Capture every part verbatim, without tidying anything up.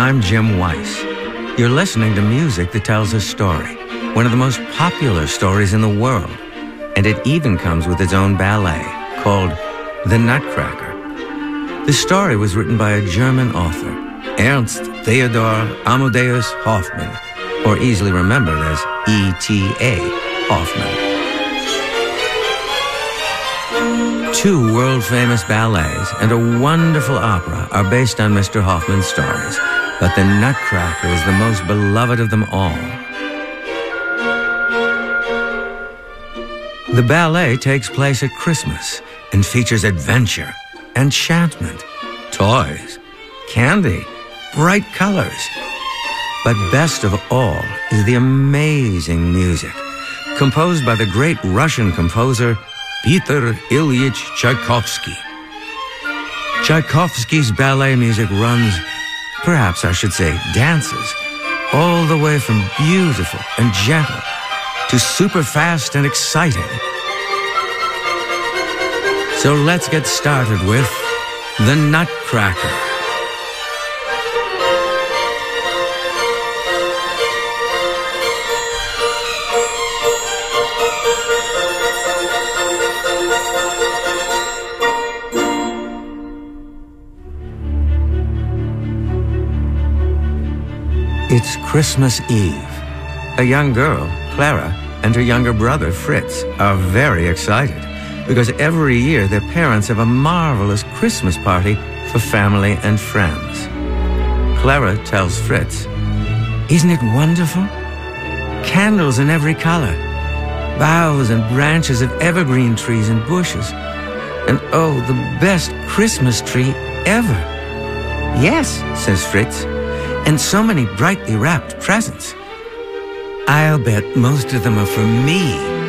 I'm Jim Weiss. You're listening to music that tells a story, one of the most popular stories in the world. And it even comes with its own ballet called The Nutcracker. The story was written by a German author, Ernst Theodor Amadeus Hoffmann, or easily remembered as E T A Hoffmann. Two world-famous ballets and a wonderful opera are based on Mister Hoffmann's stories, but The Nutcracker is the most beloved of them all. The ballet takes place at Christmas and features adventure, enchantment, toys, candy, bright colors. But best of all is the amazing music, composed by the great Russian composer Peter Ilyich Tchaikovsky. Tchaikovsky's ballet music runs, perhaps I should say dances, all the way from beautiful and gentle to super fast and exciting. So let's get started with The Nutcracker. It's Christmas Eve. A young girl, Clara, and her younger brother, Fritz, are very excited because every year their parents have a marvelous Christmas party for family and friends. Clara tells Fritz, "Isn't it wonderful? Candles in every color, boughs and branches of evergreen trees and bushes, and oh, the best Christmas tree ever." "Yes," says Fritz, "and so many brightly wrapped presents. I'll bet most of them are for me."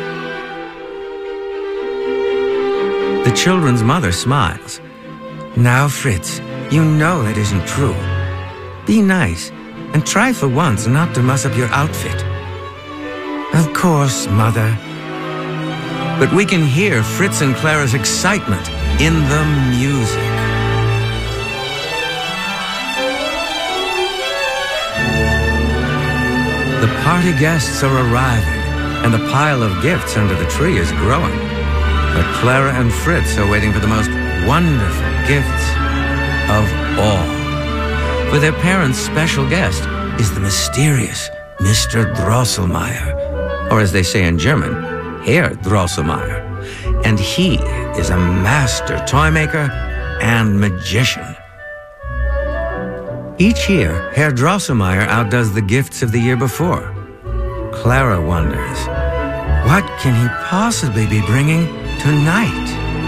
The children's mother smiles. "Now, Fritz, you know that isn't true. Be nice and try for once not to mess up your outfit." "Of course, Mother." But we can hear Fritz and Clara's excitement in the music. The party guests are arriving, and the pile of gifts under the tree is growing. But Clara and Fritz are waiting for the most wonderful gifts of all. For their parents' special guest is the mysterious Mister Drosselmeyer, or as they say in German, Herr Drosselmeyer. And he is a master toy maker and magician. Each year, Herr Drosselmeyer outdoes the gifts of the year before. Clara wonders, what can he possibly be bringing tonight?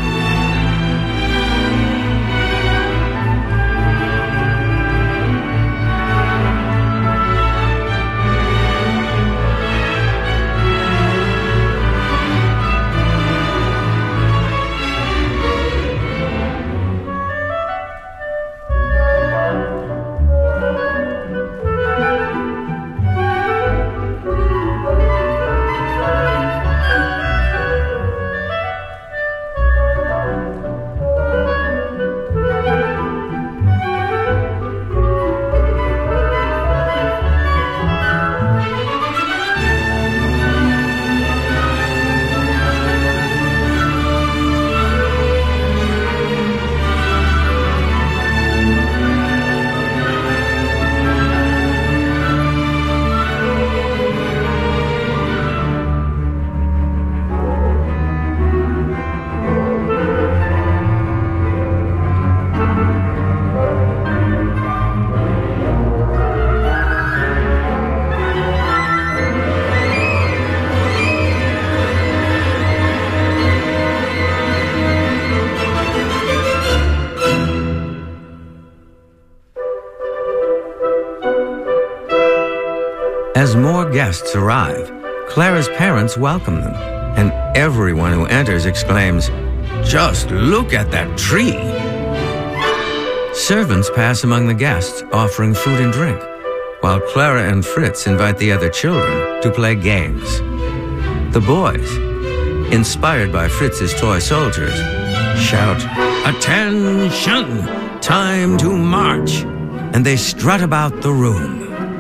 As more guests arrive, Clara's parents welcome them, and everyone who enters exclaims, "Just look at that tree!" Servants pass among the guests, offering food and drink, while Clara and Fritz invite the other children to play games. The boys, inspired by Fritz's toy soldiers, shout, "Attention! Time to march! and they strut about the room.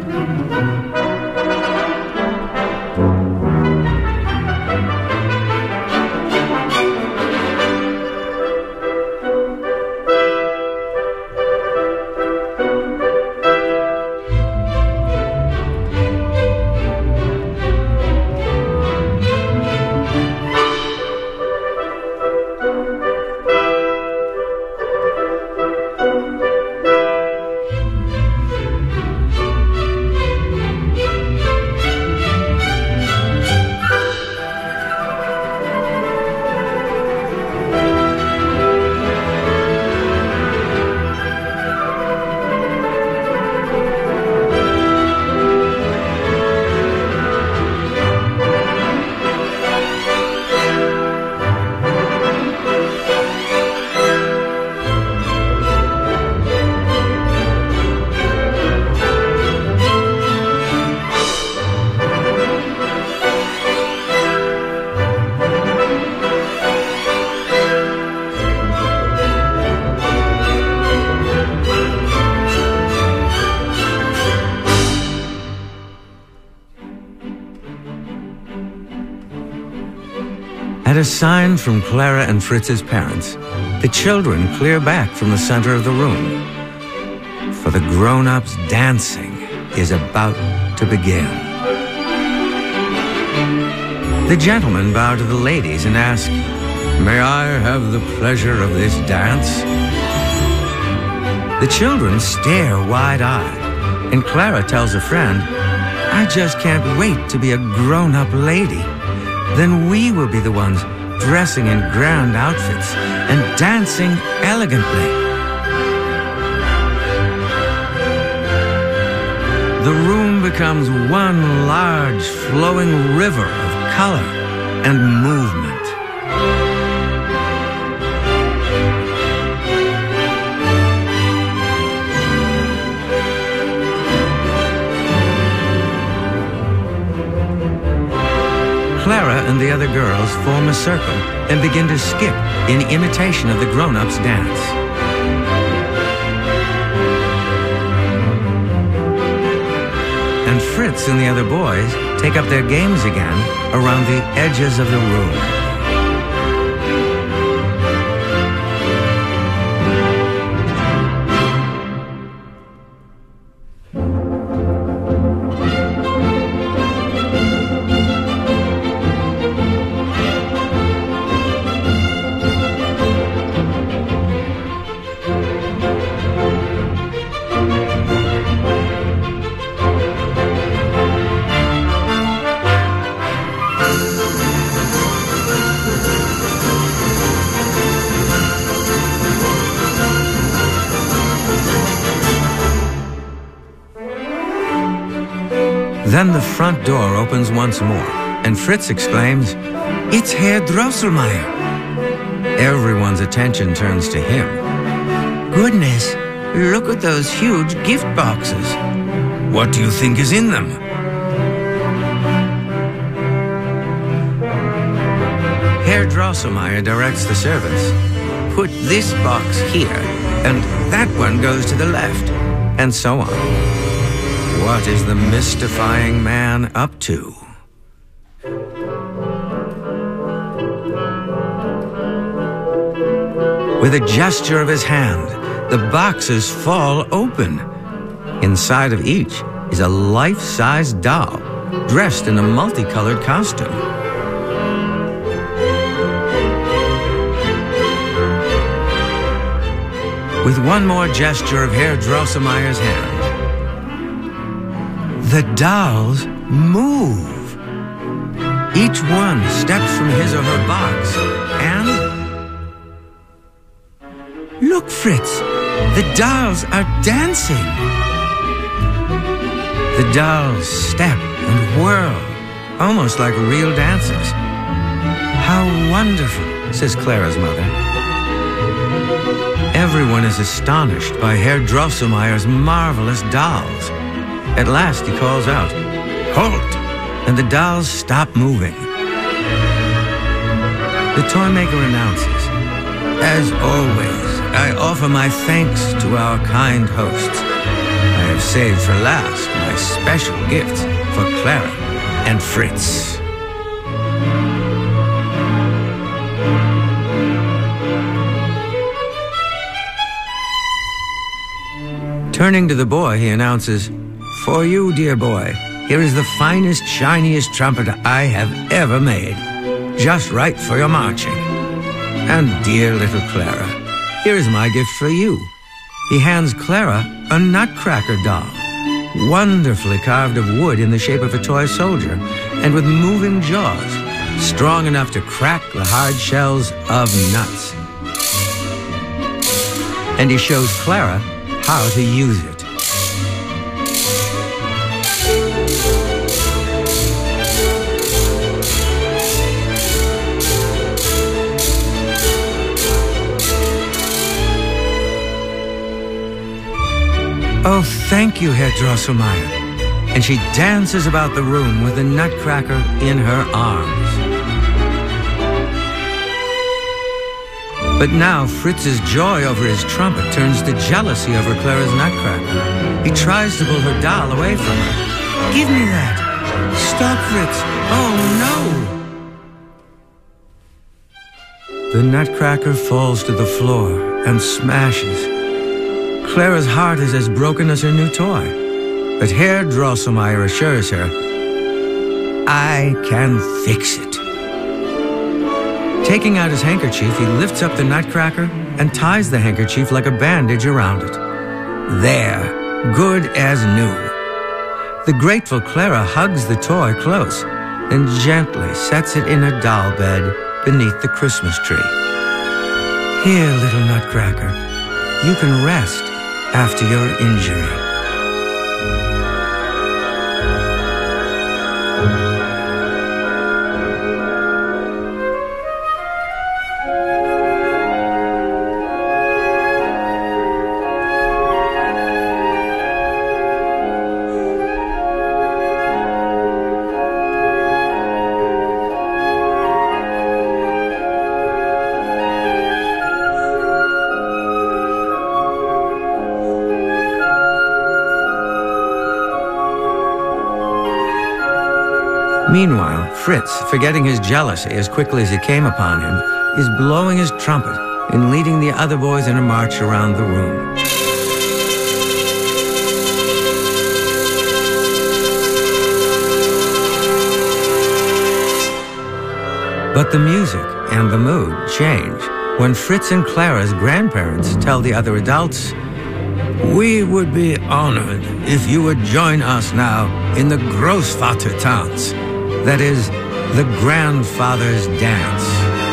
At a sign from Clara and Fritz's parents, the children clear back from the center of the room. For the grown-ups, dancing is about to begin. The gentlemen bow to the ladies and ask, "May I have the pleasure of this dance?" The children stare wide-eyed, and Clara tells a friend, "I just can't wait to be a grown-up lady. Then we will be the ones dressing in grand outfits and dancing elegantly." The room becomes one large flowing river of color and movement. Clara and the other girls form a circle and begin to skip in imitation of the grown-ups' dance. And Fritz and the other boys take up their games again around the edges of the room. Then the front door opens once more, and Fritz exclaims, "It's Herr Drosselmeyer!" Everyone's attention turns to him. "Goodness, look at those huge gift boxes. What do you think is in them?" Herr Drosselmeyer directs the servants, "Put this box here, and that one goes to the left," and so on. What is the mystifying man up to? With a gesture of his hand, the boxes fall open. Inside of each is a life-size doll, dressed in a multicolored costume. With one more gesture of Herr Drosselmeyer's hand, the dolls move. Each one steps from his or her box and... Look, Fritz! The dolls are dancing! The dolls step and whirl, almost like real dancers. How wonderful, says Clara's mother. Everyone is astonished by Herr Drosselmeyer's marvelous dolls. At last he calls out, "Halt!" and the dolls stop moving. The toy maker announces, "As always, I offer my thanks to our kind hosts. saved for last my special gift for Clara and Fritz. Turning to the boy, he announces, "For you, dear boy, here is the finest, shiniest trumpet I have ever made. Just right for your marching. And dear little Clara, here is my gift for you." He hands Clara a nutcracker doll, wonderfully carved of wood in the shape of a toy soldier, and with moving jaws, strong enough to crack the hard shells of nuts. And he shows Clara how to use it. "Oh, thank you, Herr Drosselmeyer." And she dances about the room with the nutcracker in her arms. But now Fritz's joy over his trumpet turns to jealousy over Clara's nutcracker. He tries to pull her doll away from her. "Give me that! Stop, Fritz! Oh, no!" The nutcracker falls to the floor and smashes. Clara's heart is as broken as her new toy. But Herr Drosselmeyer assures her, "I can fix it." Taking out his handkerchief, he lifts up the nutcracker and ties the handkerchief like a bandage around it. There, good as new. The grateful Clara hugs the toy close and gently sets it in a doll bed beneath the Christmas tree. "Here, little nutcracker, you can rest after your injury." Meanwhile, Fritz, forgetting his jealousy as quickly as it came upon him, is blowing his trumpet and leading the other boys in a march around the room. But the music and the mood change when Fritz and Clara's grandparents tell the other adults, "We would be honored if you would join us now in the Großvatertanz. That is, the grandfather's dance."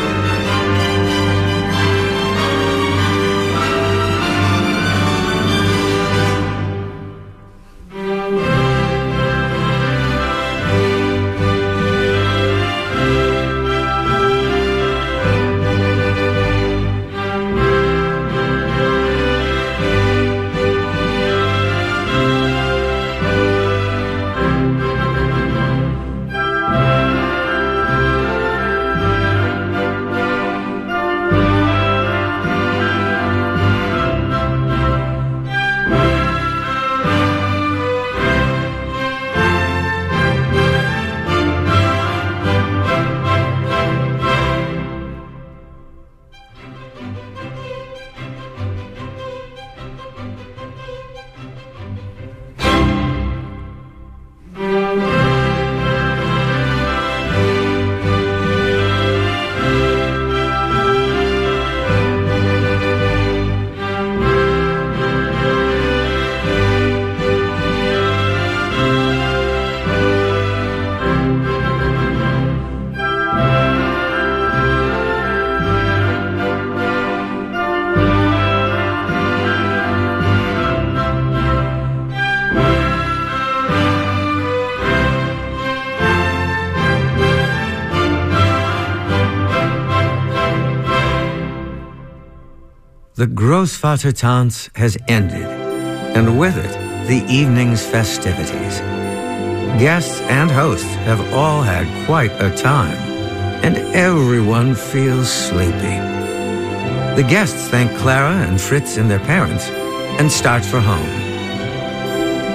The Großvatertanz has ended, and with it, the evening's festivities. Guests and hosts have all had quite a time, and everyone feels sleepy. The guests thank Clara and Fritz and their parents and start for home.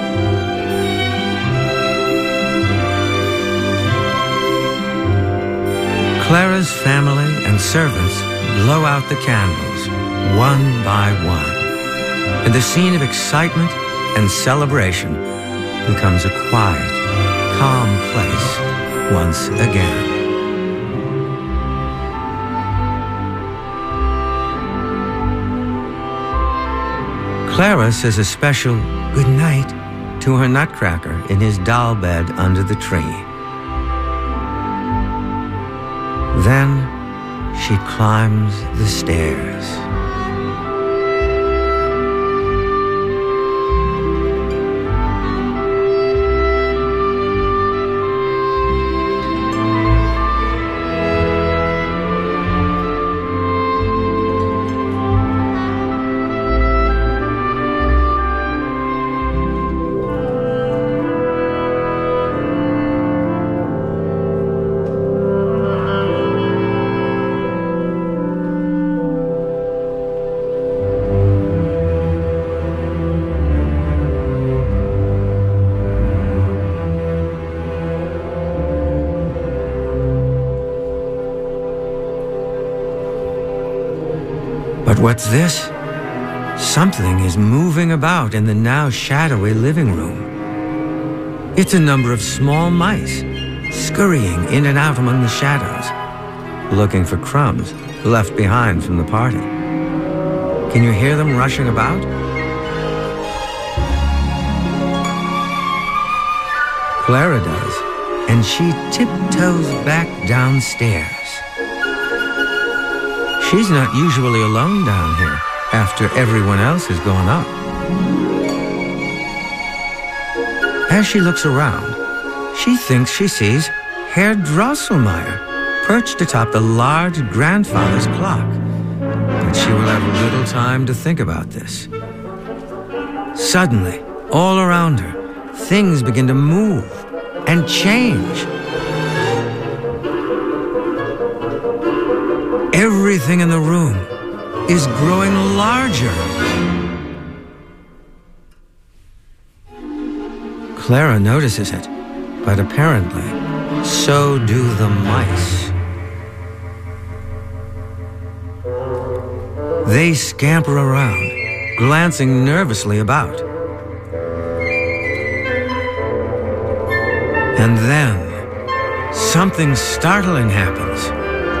Clara's family and servants blow out the candles, one by one, and the scene of excitement and celebration becomes a quiet, calm place once again. Clara says a special good night to her Nutcracker in his doll bed under the tree. Then she climbs the stairs. But what's this? Something is moving about in the now shadowy living room. It's a number of small mice, scurrying in and out among the shadows, looking for crumbs left behind from the party. Can you hear them rushing about? Clara does, and she tiptoes back downstairs. She's not usually alone down here after everyone else has gone up. As she looks around, she thinks she sees Herr Drosselmeyer perched atop the large grandfather's clock. But she will have little time to think about this. Suddenly, all around her, things begin to move and change. Everything in the room is growing larger. Clara notices it, but apparently, so do the mice. They scamper around, glancing nervously about. And then, something startling happens.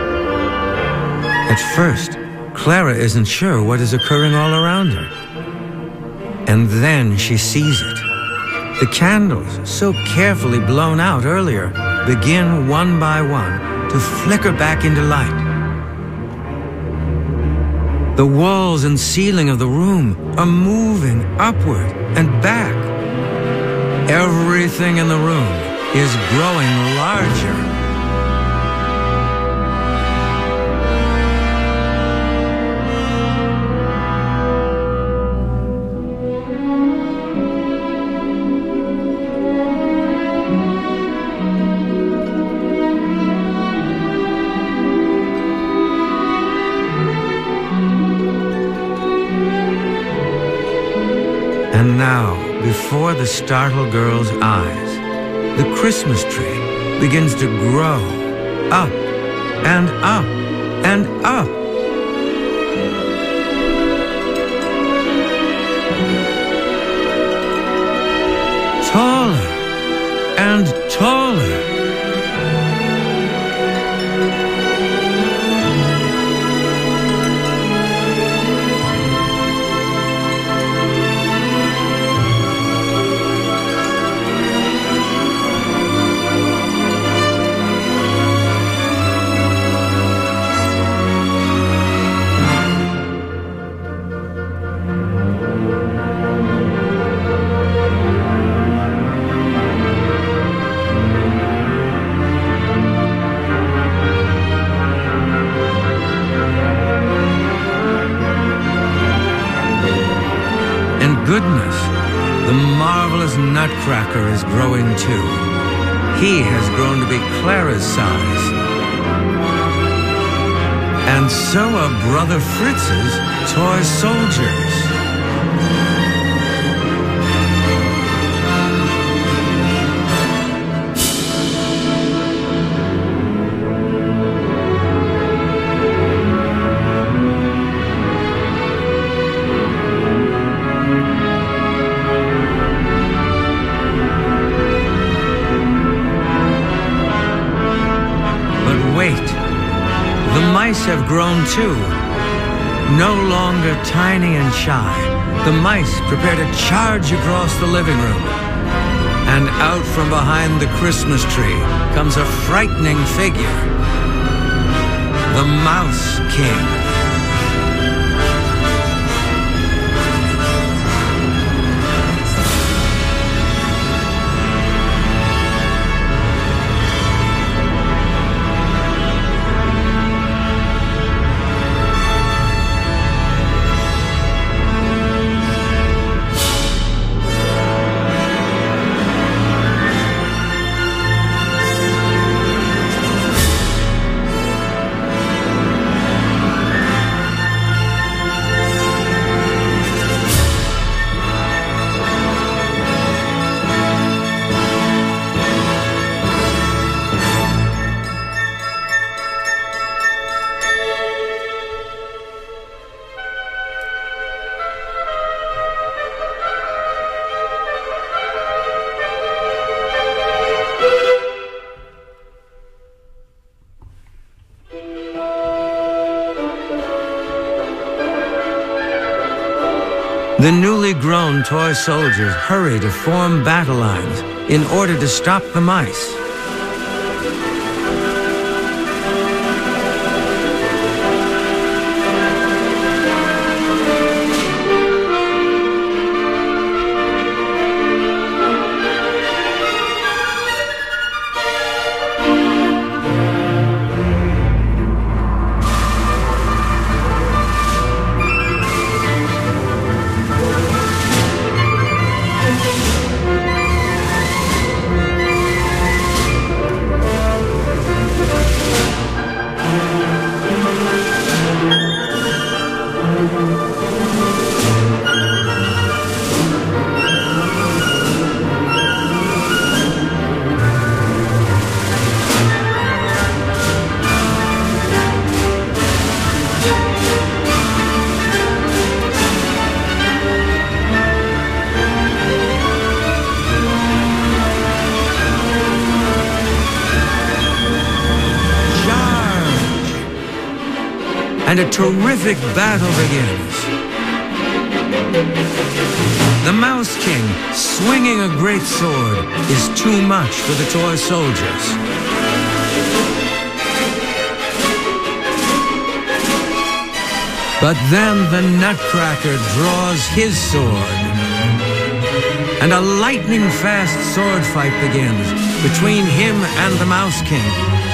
At first, Clara isn't sure what is occurring all around her. And then she sees it. The candles, so carefully blown out earlier, begin one by one to flicker back into light. The walls and ceiling of the room are moving upward and back. Everything in the room is growing larger. And now, before the startled girl's eyes, the Christmas tree begins to grow up and up and up. Taller and taller. Goodness, the marvelous Nutcracker is growing too. He has grown to be Clara's size. And so are Brother Fritz's toy soldiers. The mice have grown too. No longer tiny and shy, the mice prepare to charge across the living room. And out from behind the Christmas tree comes a frightening figure, the Mouse King. The newly grown toy soldiers hurry to form battle lines in order to stop the mice. And a terrific battle begins. The Mouse King, swinging a great sword, is too much for the toy soldiers. But then the Nutcracker draws his sword, and a lightning-fast sword fight begins between him and the Mouse King.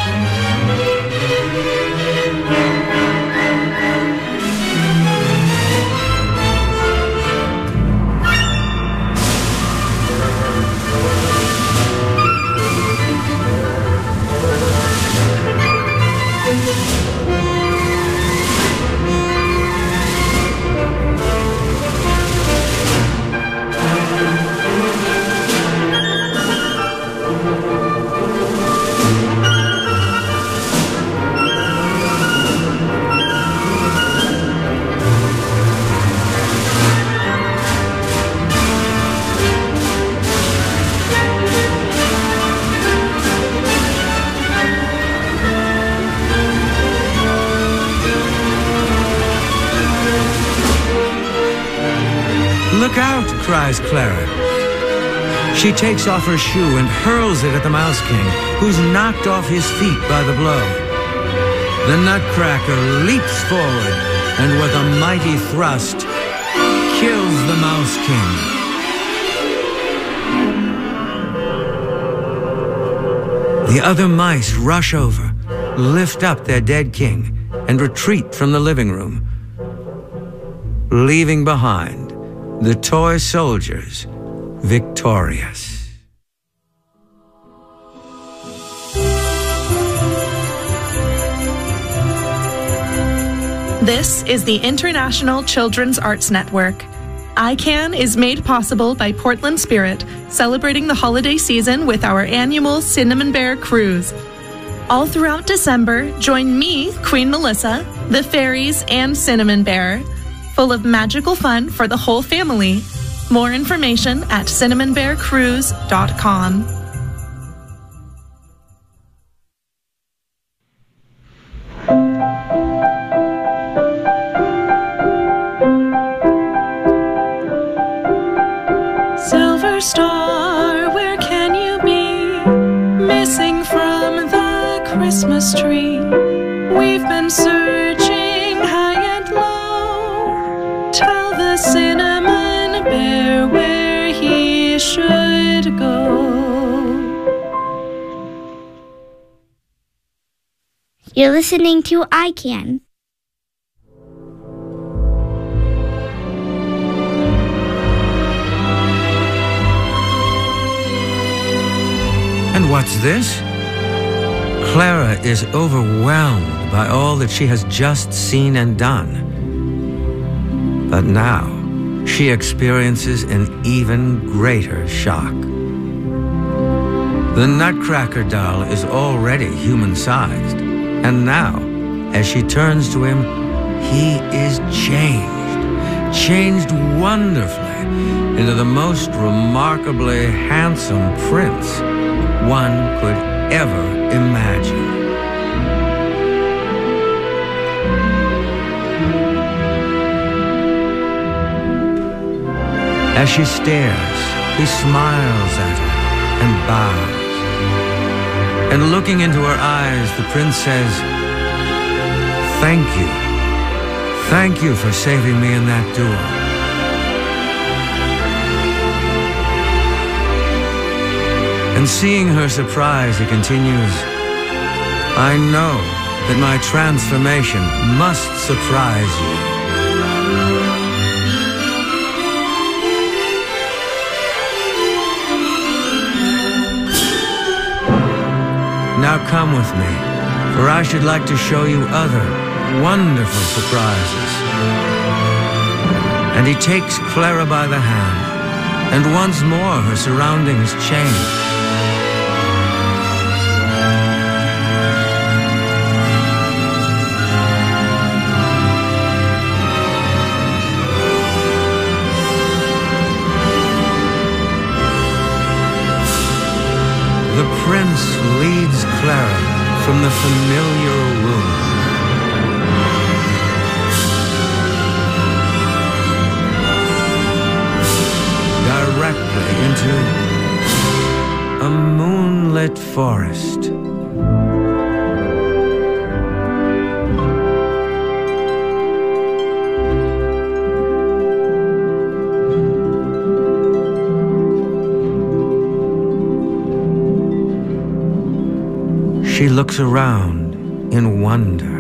"Look out!" cries Clara. She takes off her shoe and hurls it at the Mouse King, who's knocked off his feet by the blow. The Nutcracker leaps forward and with a mighty thrust kills the Mouse King. The other mice rush over, lift up their dead king, and retreat from the living room, leaving behind the toy soldiers victorious. This is the International Children's Arts Network. I CAN is made possible by Portland Spirit, celebrating the holiday season with our annual Cinnamon Bear Cruise. All throughout December, join me, Queen Melissa, the fairies, and Cinnamon Bear, full of magical fun for the whole family. More information at cinnamon bear cruise dot com. You're listening to I Can. And what's this? Clara is overwhelmed by all that she has just seen and done. But now, she experiences an even greater shock. The Nutcracker doll is already human-sized, and now, as she turns to him, he is changed, changed wonderfully into the most remarkably handsome prince one could ever imagine. As she stares, he smiles at her and bows. And looking into her eyes, the prince says, "Thank you. Thank you for saving me in that duel." And seeing her surprise, he continues, "I know that my transformation must surprise you." Now come with me, for I should like to show you other wonderful surprises. And he takes Clara by the hand, and once more her surroundings change. The prince leads Clara from the familiar room. Directly into a moonlit forest. She looks around in wonder.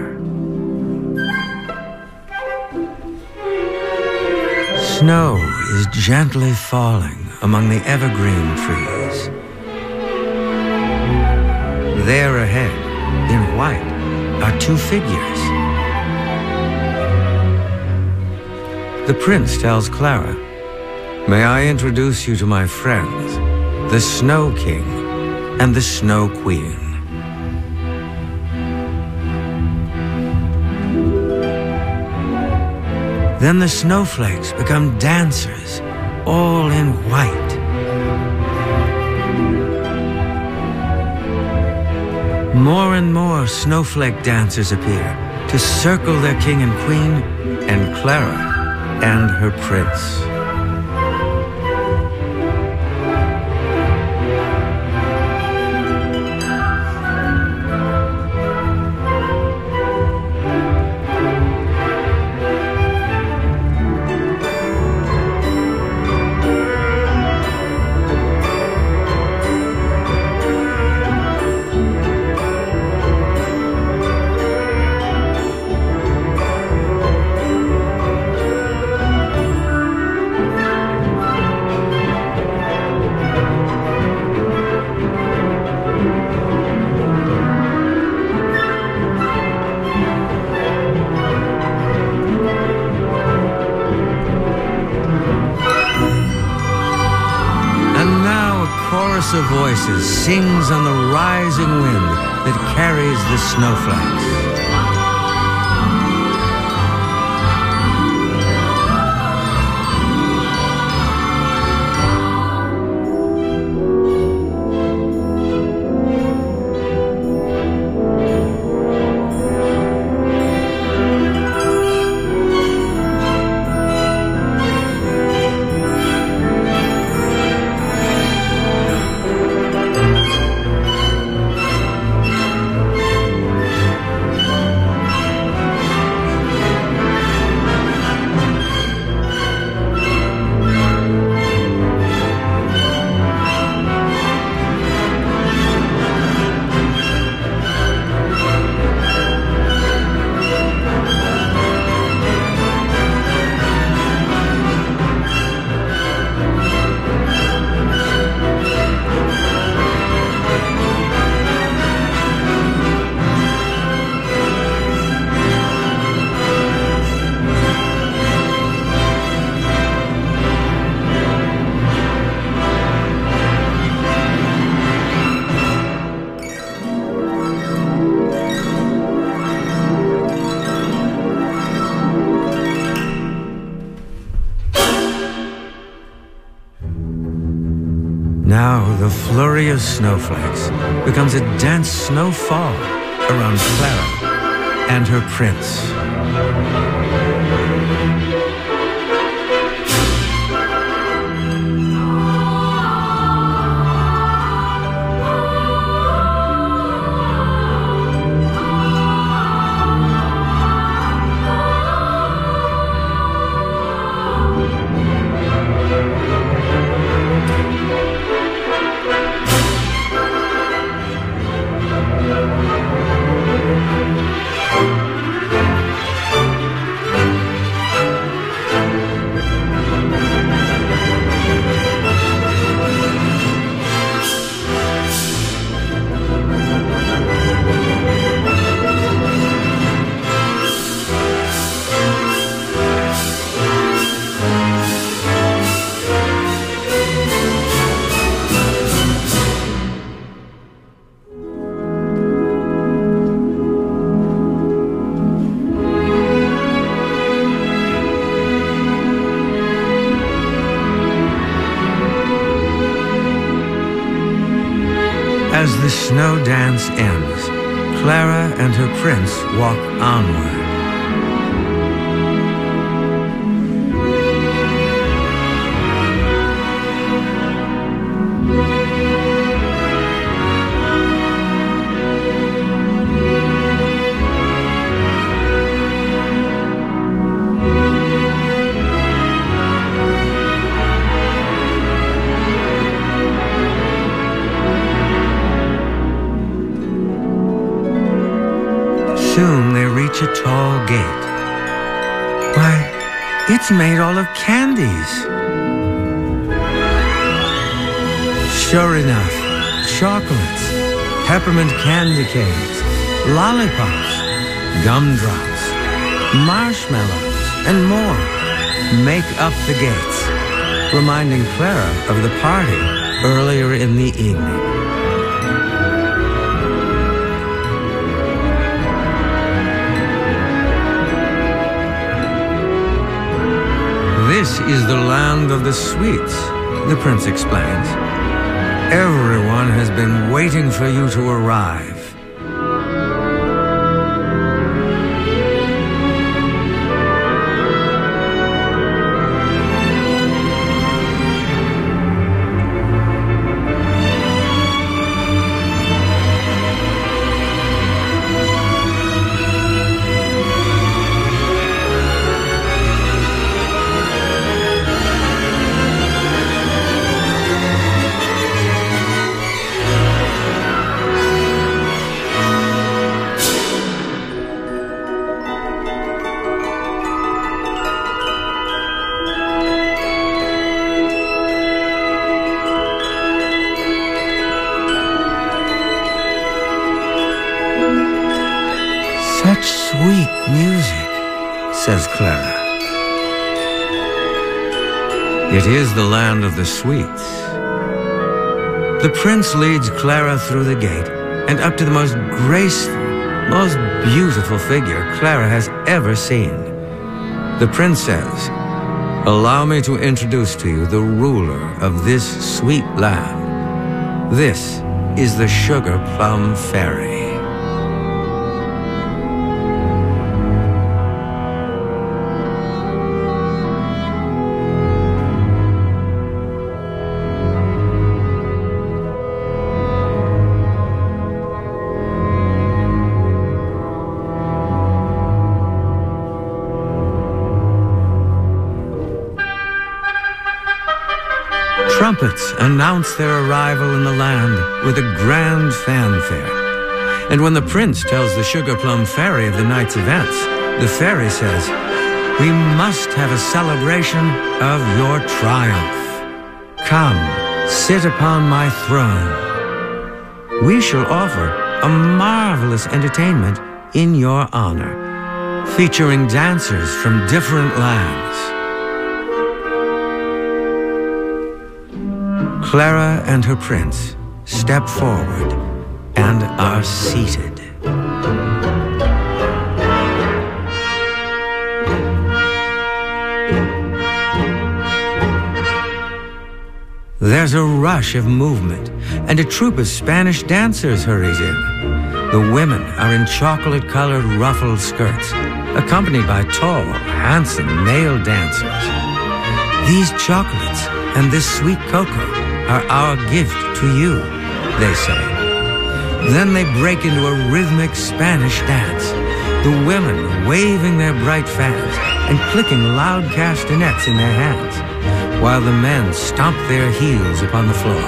Snow is gently falling among the evergreen trees. There ahead, in white, are two figures. The prince tells Clara, "May I introduce you to my friends, the Snow King and the Snow Queen." Then the snowflakes become dancers, all in white. More and more snowflake dancers appear to circle their king and queen, and Clara and her prince. Of voices sings on the rising wind that carries the snowflakes. Now the flurry of snowflakes becomes a dense snowfall around Clara and her prince. As the snow dance ends, Clara and her prince walk onward. Soon they reach a tall gate. Why, it's made all of candies. Sure enough, chocolates, peppermint candy canes, lollipops, gumdrops, marshmallows, and more make up the gates, reminding Clara of the party earlier in the evening. This is the land of the sweets, the prince explains. Everyone has been waiting for you to arrive. Such sweet music, says Clara. It is the land of the sweets. The prince leads Clara through the gate and up to the most graceful, most beautiful figure Clara has ever seen. The prince says, "Allow me to introduce to you the ruler of this sweet land. This is the Sugar Plum Fairy." Trumpets announce their arrival in the land with a grand fanfare. And when the prince tells the Sugar Plum Fairy of the night's events, the fairy says, "We must have a celebration of your triumph. Come, sit upon my throne. We shall offer a marvelous entertainment in your honor, featuring dancers from different lands." Clara and her prince step forward and are seated. Their There's a rush of movement, and a troupe of Spanish dancers hurries in. The women are in chocolate-colored ruffled skirts, accompanied by tall, handsome male dancers. These chocolates and this sweet cocoa are our gift to you, they say. Then they break into a rhythmic Spanish dance, the women waving their bright fans and clicking loud castanets in their hands, while the men stomp their heels upon the floor.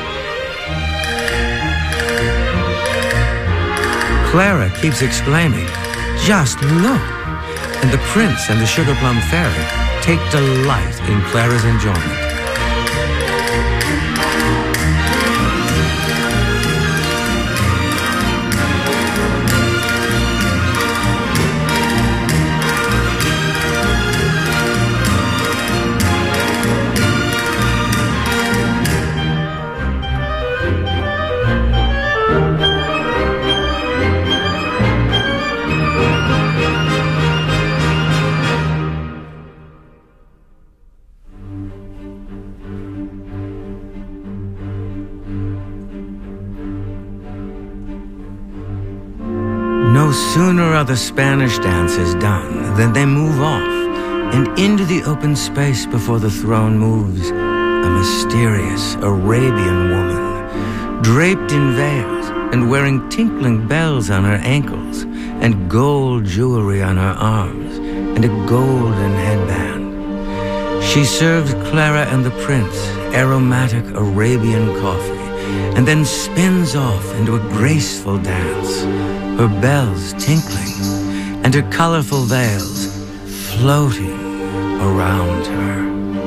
Clara keeps exclaiming, "Just look!" And the prince and the Sugar Plum Fairy take delight in Clara's enjoyment. No sooner are the Spanish dances done than they move off, and into the open space before the throne moves a mysterious Arabian woman, draped in veils and wearing tinkling bells on her ankles and gold jewelry on her arms and a golden headband. She serves Clara and the prince aromatic Arabian coffee and then spins off into a graceful dance, her bells tinkling and her colorful veils floating around her.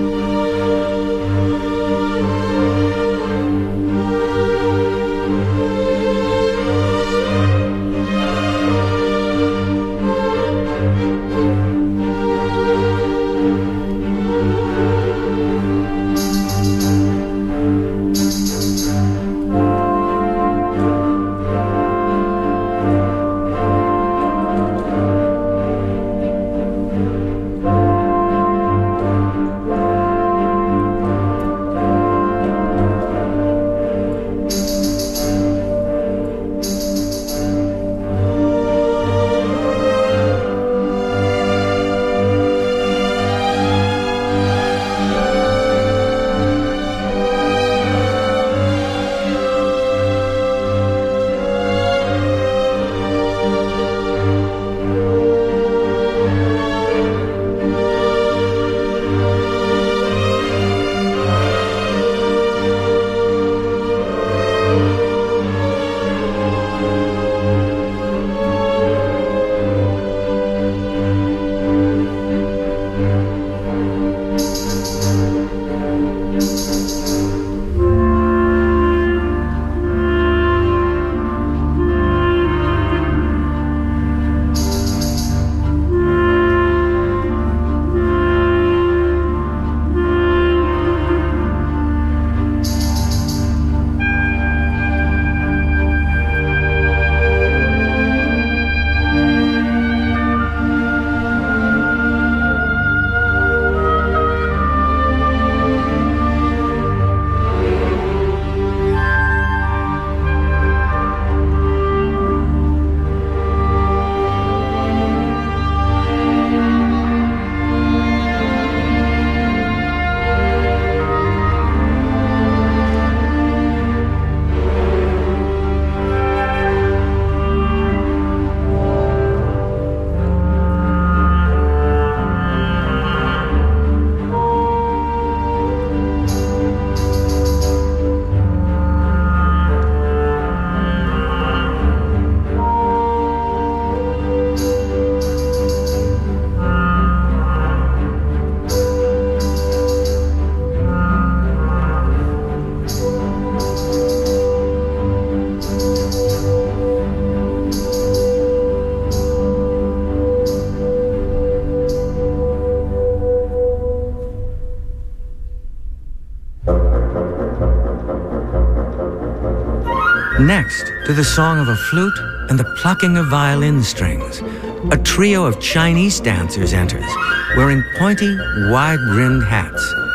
Next, to the song of a flute and the plucking of violin strings, a trio of Chinese dancers enters, wearing pointy, wide-brimmed hats.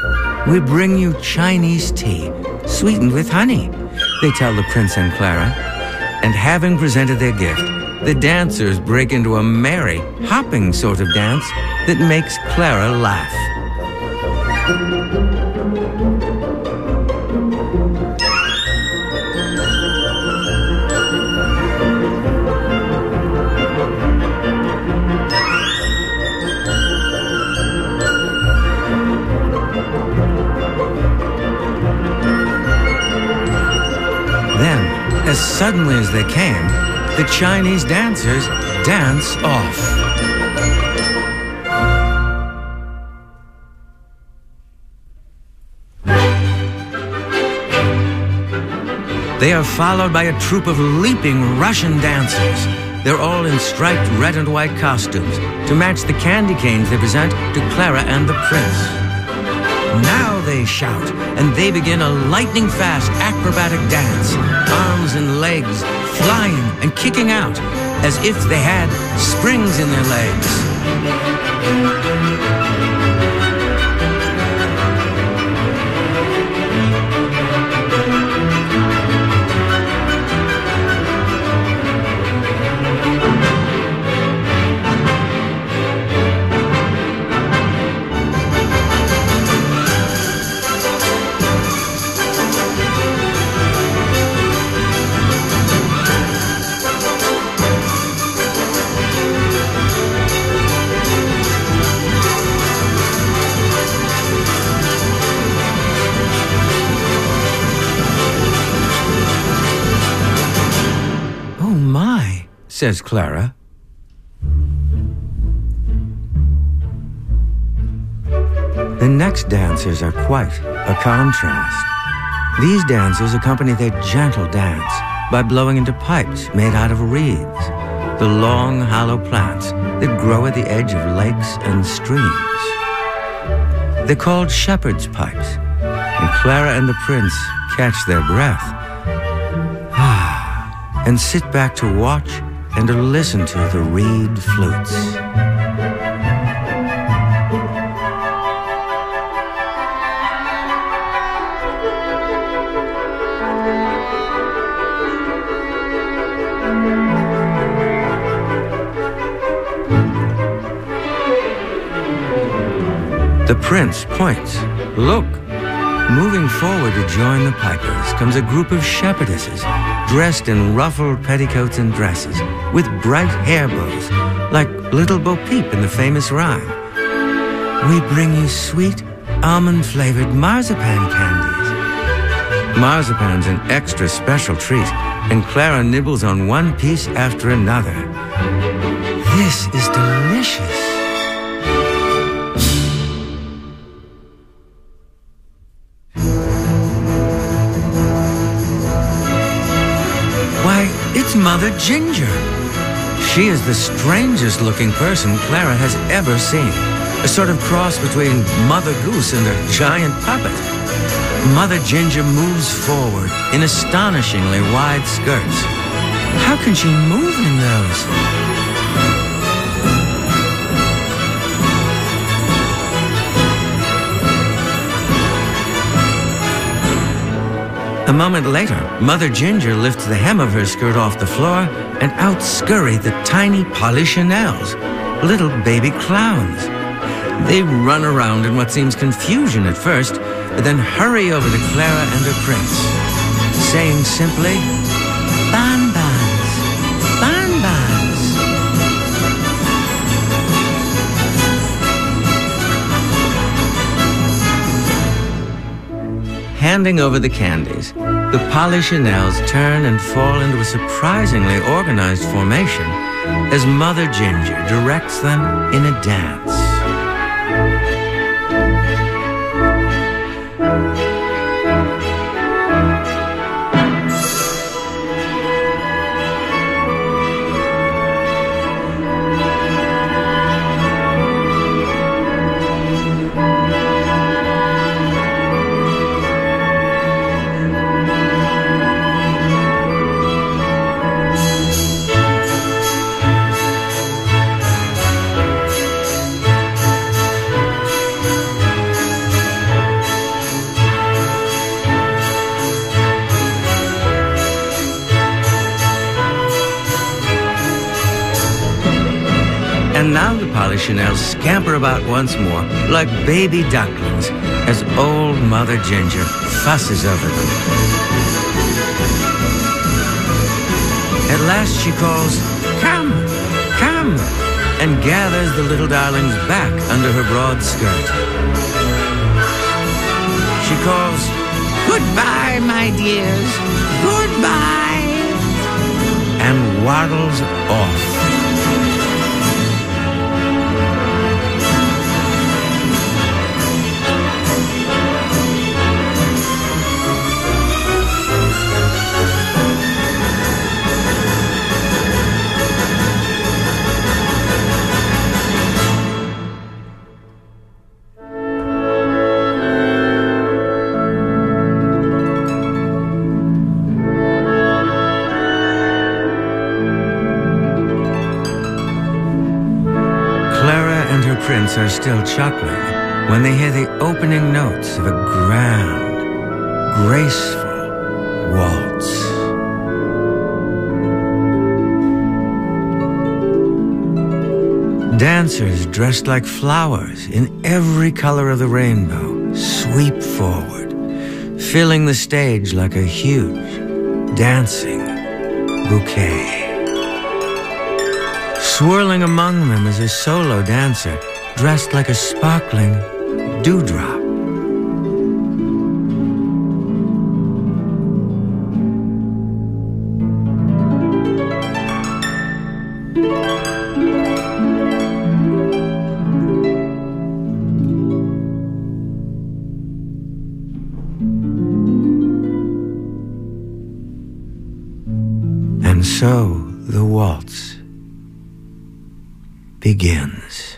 We bring you Chinese tea, sweetened with honey, they tell the prince and Clara. And having presented their gift, the dancers break into a merry, hopping sort of dance that makes Clara laugh. As suddenly as they came, the Chinese dancers dance off. They are followed by a troupe of leaping Russian dancers. They're all in striped red and white costumes to match the candy canes they present to Clara and the prince. Now they shout, and they begin a lightning-fast acrobatic dance, arms and legs flying and kicking out, as if they had springs in their legs. Says Clara. The next dancers are quite a contrast. These dancers accompany their gentle dance by blowing into pipes made out of reeds, the long, hollow plants that grow at the edge of lakes and streams. They're called shepherd's pipes, and Clara and the prince catch their breath and sit back to watch and to listen to the reed flutes. The prince points. Look! Moving forward to join the pipers comes a group of shepherdesses dressed in ruffled petticoats and dresses with bright hair bows, like little Bo Peep in the famous rhyme. We bring you sweet, almond-flavored marzipan candies. Marzipan's an extra special treat, and Clara nibbles on one piece after another. This is delicious. It's Mother Ginger. She is the strangest looking person Clara has ever seen. A sort of cross between Mother Goose and a giant puppet. Mother Ginger moves forward in astonishingly wide skirts. How can she move in those? A moment later, Mother Ginger lifts the hem of her skirt off the floor, and out scurry the tiny Polichinelles, little baby clowns. They run around in what seems confusion at first, but then hurry over to Clara and her prince, saying simply, "Bonbons, bonbons." Handing over the candies, the Polichinelles turn and fall into a surprisingly organized formation as Mother Ginger directs them in a dance. Polichinelles scamper about once more like baby ducklings as old Mother Ginger fusses over them. At last she calls, "Come, come," and gathers the little darlings back under her broad skirt. She calls, "Goodbye, my dears, goodbye," and waddles off. Prince are still chuckling when they hear the opening notes of a grand, graceful waltz. Dancers dressed like flowers in every color of the rainbow sweep forward, filling the stage like a huge dancing bouquet. Swirling among them is a solo dancer dressed like a sparkling dewdrop. And so the waltz begins.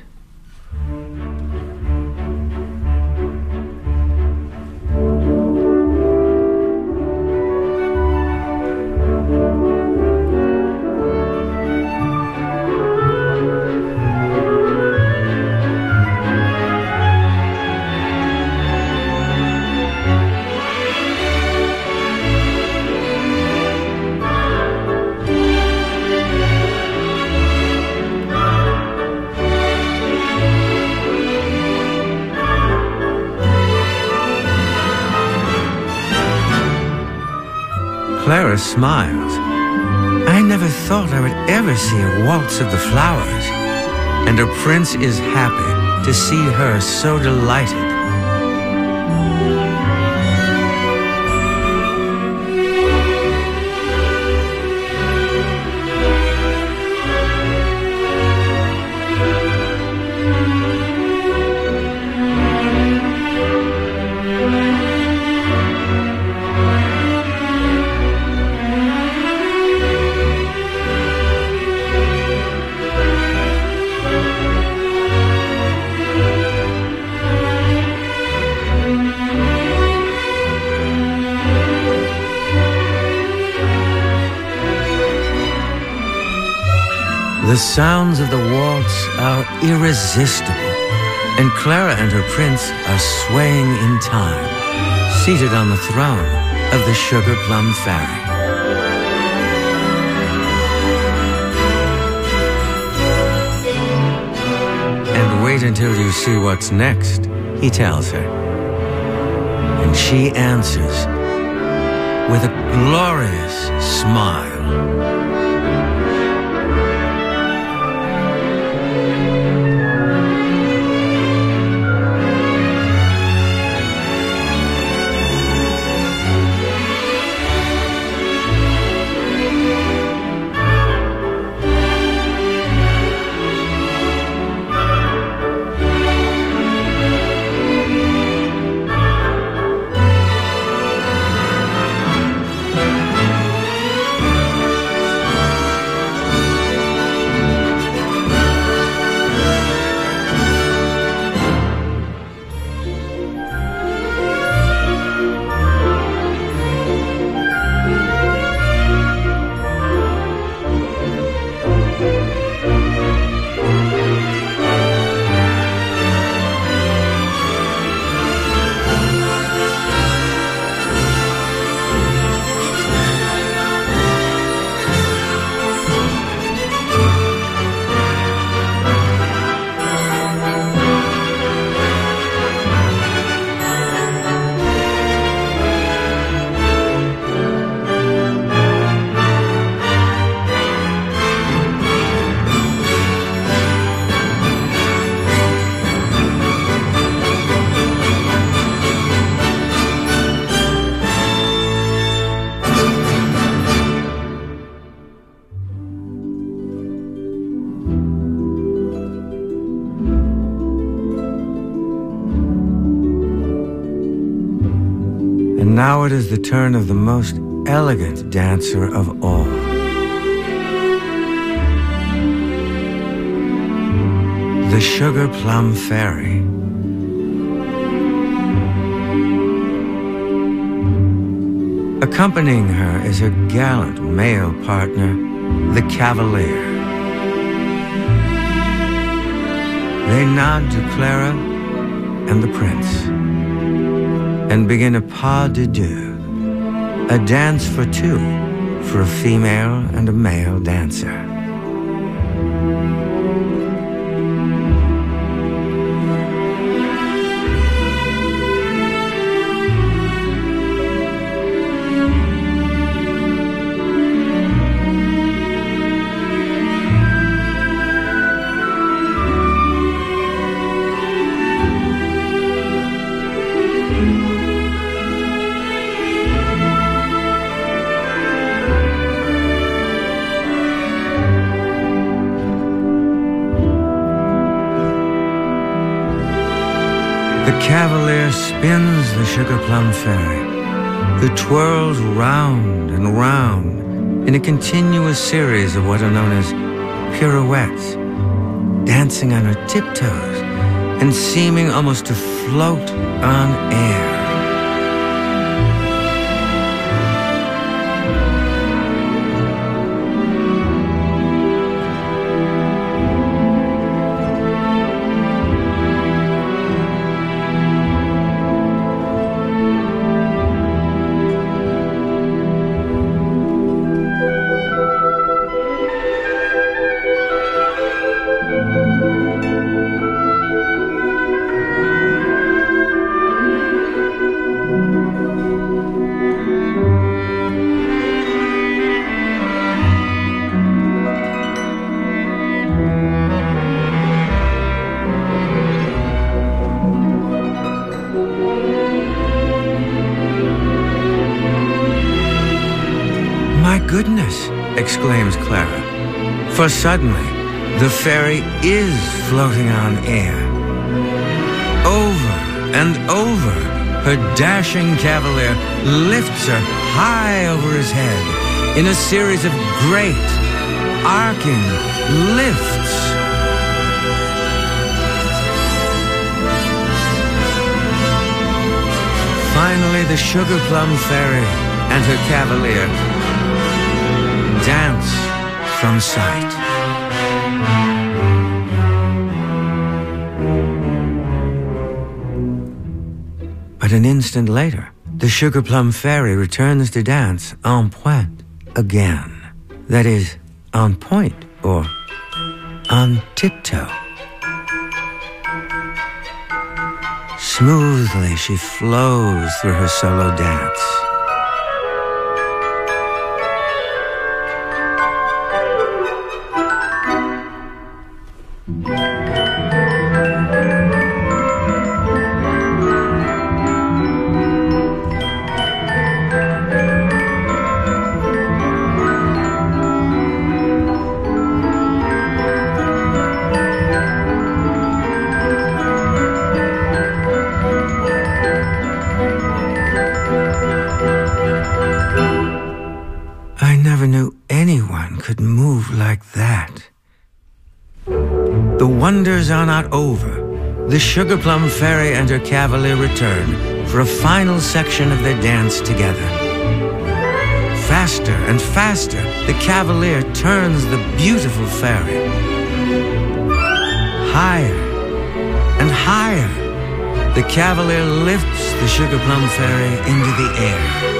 Clara smiles. I never thought I would ever see a waltz of the flowers, and her prince is happy to see her so delighted. The sounds of the waltz are irresistible, and Clara and her prince are swaying in time, seated on the throne of the Sugar Plum Fairy. And wait until you see what's next, he tells her. And she answers with a glorious smile. And now it is the turn of the most elegant dancer of all. The Sugar Plum Fairy. Accompanying her is her gallant male partner, the Cavalier. They nod to Clara and the Prince and begin a pas de deux, a dance for two, for a female and a male dancer. The Cavalier spins the Sugar Plum Fairy, who twirls round and round in a continuous series of what are known as pirouettes, dancing on her tiptoes and seeming almost to float on air. My goodness, exclaims Clara, for suddenly the fairy is floating on air. Over and over, her dashing cavalier lifts her high over his head in a series of great, arcing lifts. Finally, the Sugar Plum Fairy and her cavalier dance from sight. But an instant later, the Sugar Plum Fairy returns to dance en pointe again. That is, on point or on tiptoe. Smoothly she flows through her solo dance. I never knew anyone could move like that. The wonders are not over. The Sugar Plum Fairy and her cavalier return for a final section of their dance together. Faster and faster, the cavalier turns the beautiful fairy. Higher and higher, the cavalier lifts the Sugar Plum Fairy into the air.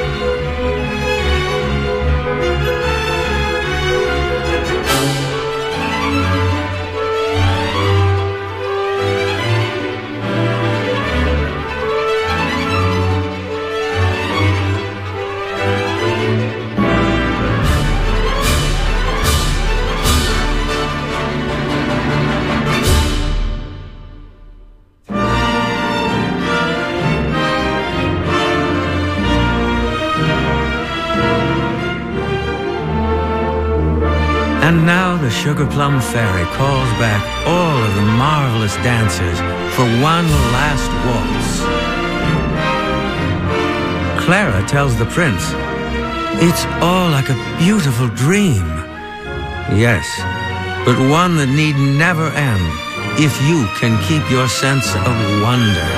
And now the Sugar Plum Fairy calls back all of the marvelous dancers for one last waltz. Clara tells the prince, "It's all like a beautiful dream." Yes, but one that need never end if you can keep your sense of wonder.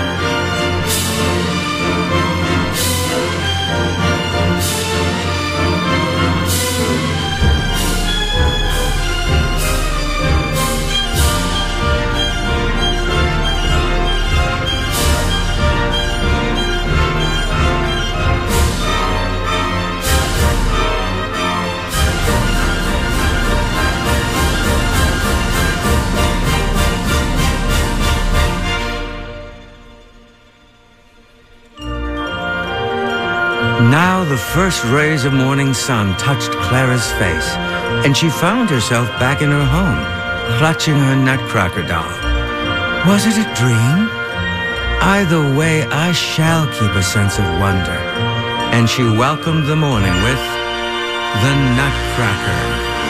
Now the first rays of morning sun touched Clara's face, and she found herself back in her home, clutching her Nutcracker doll. Was it a dream? Either way, I shall keep a sense of wonder. And she welcomed the morning with the Nutcracker.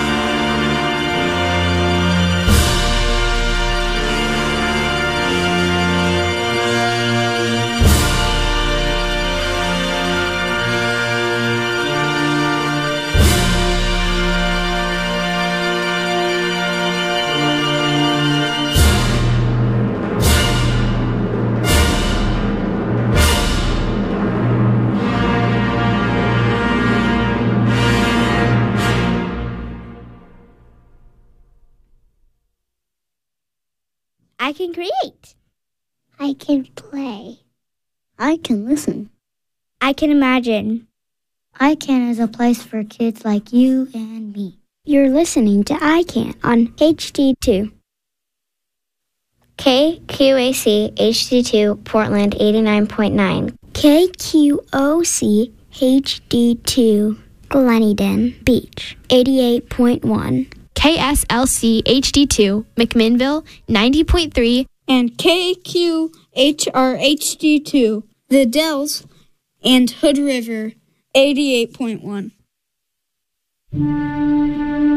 I can create. I can play. I can listen. I can imagine. I Can is a place for kids like you and me. You're listening to I Can on H D two. K Q A C H D two Portland eighty-nine point nine. K Q O C H D two Gleneden Beach eighty-eight point one. K S L C H D two McMinnville ninety point three. And K Q H R H D two The Dells and Hood River eighty-eight point one.